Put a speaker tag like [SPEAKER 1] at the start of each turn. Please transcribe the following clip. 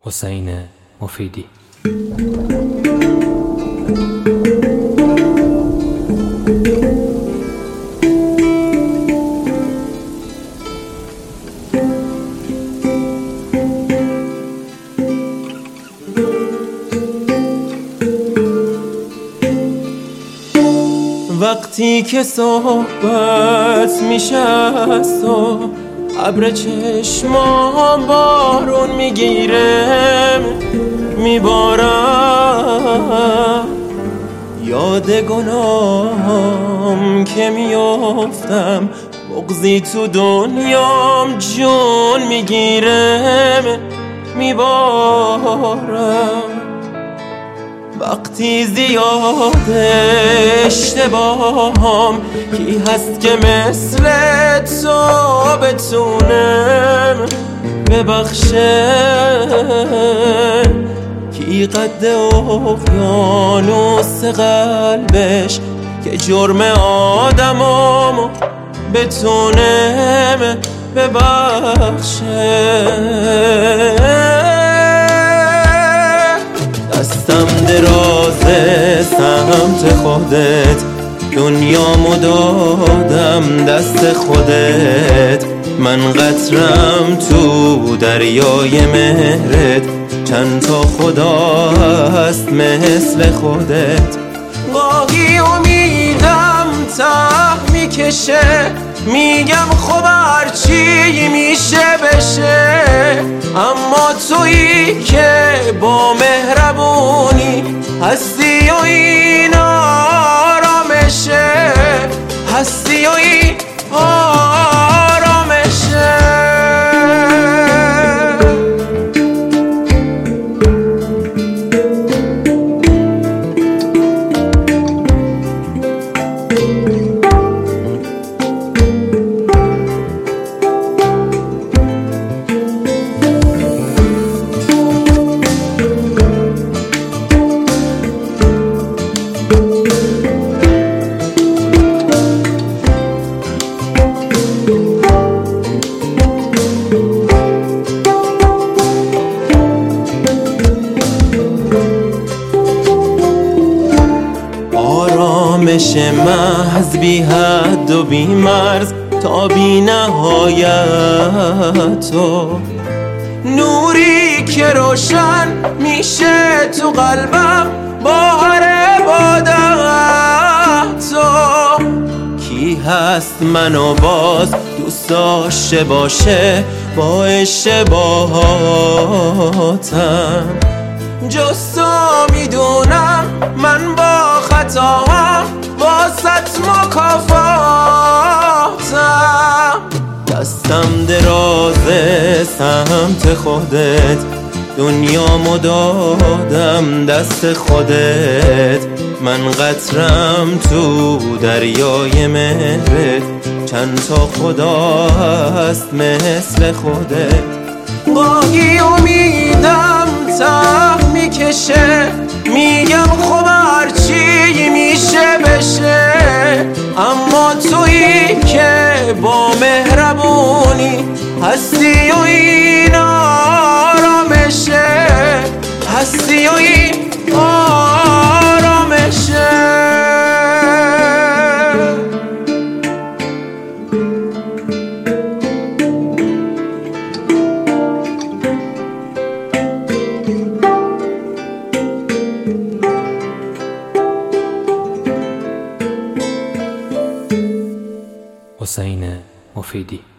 [SPEAKER 1] حسین مفیدی.
[SPEAKER 2] وقتی که صحبت میشه از تو، ابر چشمام بارون میگیره میبارم، یاد گناهم که میافتم، بغضی تو دنیام جون میگیره میبارم. وقتی زیاد اشتباهم، کی هست که مثل تو بتونم ببخشه؟ کی قد اقیانوس قلبش که جرم آدمامو بتونم ببخشه؟ دستم درازه سمت خودت، دنیامو دادم دست خودت، من قطرم تو دریای مهرت، چند تا خدا هست مثل خودت. گاهی امیدم ته میکشه، میگم خب هرچی میشه بشه، اما تویی که با مهربونی هستی و این آرامشه، هستی و این آرامشه. آرامش محض بی حد و بی مرز تا بی نهایت، تو نوری که روشن میشه تو قلبم با هر عبادت. تو کی هست منو باز دوست داشته باشه با اشتباهاتم؟ جز تو میدونم من با خطاام واسط مکافاتم. دستم درازه سمت خودت، دنیامو دادم دست خودت، من قطرم تو دریای مهرت، چند تا خدا هست مثل خودت. گاهی امیدم ته میکشه، میگم خب هرچی میشه بشه، اما تویی که با مهربونی هستی و این آرامشه، هستی و این آرامشه.
[SPEAKER 1] حسین مفیدی.